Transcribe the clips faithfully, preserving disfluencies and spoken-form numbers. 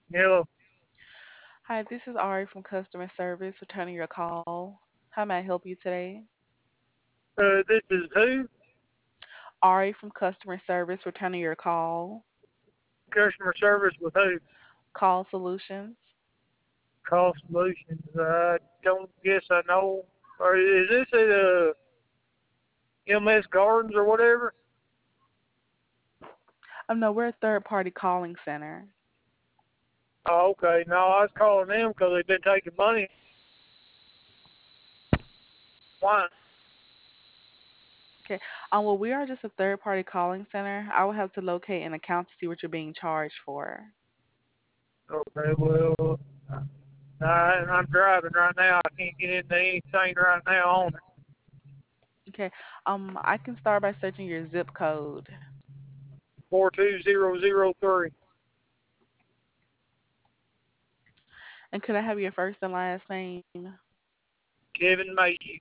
Hello. Hi, this is Ari from customer service returning your call. How may I help you today? Uh, this is who? Ari from customer service returning your call. Customer service with who? Call Solutions. Call Solutions. I don't guess I know. Or is this at uh, M S Gardens or whatever? Oh no, we're a third party calling center. Oh, okay. No, I was calling them because they've been taking money. Why? Okay. Um well we are just a third party calling center. I will have to locate an account to see what you're being charged for. Okay, well, I, I'm driving right now. I can't get into anything right now on it. Okay. Um I can start by searching your zip code. four two zero zero three. And could I have your first and last name? Kevin Macy.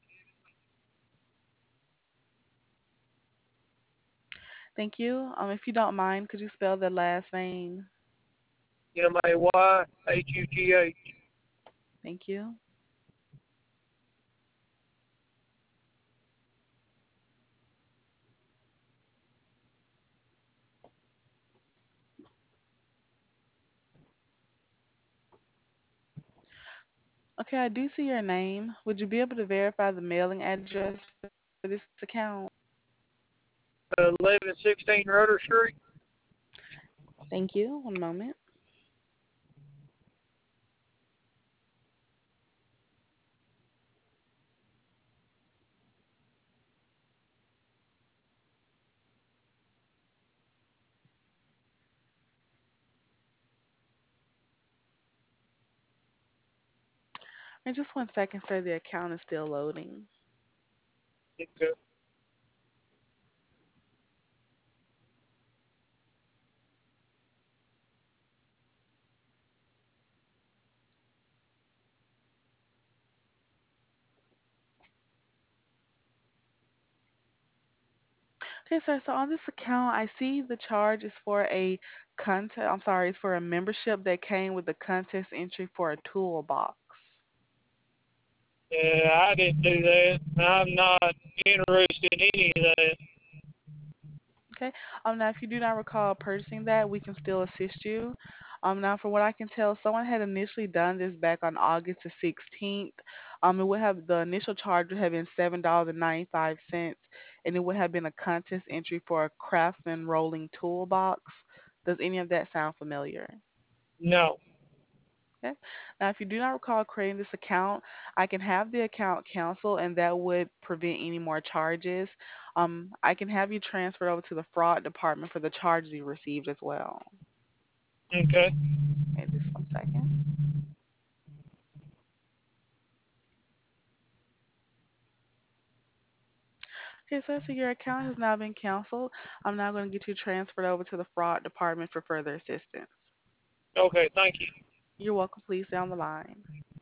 Thank you. Um if you don't mind, could you spell the last name? M A Y H U G H. Thank you. Okay, I do see your name. Would you be able to verify the mailing address for this account? eleven sixteen Rudder Street. Thank you. One moment. And just one second, sir. The account is still loading. Okay, sir. So on this account, I see the charge is for a contest. I'm sorry, it's for a membership that came with the contest entry for a toolbox. Yeah, I didn't do that. I'm not interested in any of that. Okay. Um. Now, if you do not recall purchasing that, we can still assist you. Um. Now, from what I can tell, someone had initially done this back on August the sixteenth. Um. It would have the initial charge would have been seven dollars and ninety five cents, and it would have been a contest entry for a Craftsman rolling toolbox. Does any of that sound familiar? No. Okay. Now, if you do not recall creating this account, I can have the account canceled, and that would prevent any more charges. Um, I can have you transferred over to the fraud department for the charges you received as well. Okay. Okay, just one second. Okay, so, so your account has now been canceled. I'm now going to get you transferred over to the fraud department for further assistance. Okay, thank you. You're welcome. Please stay on the line.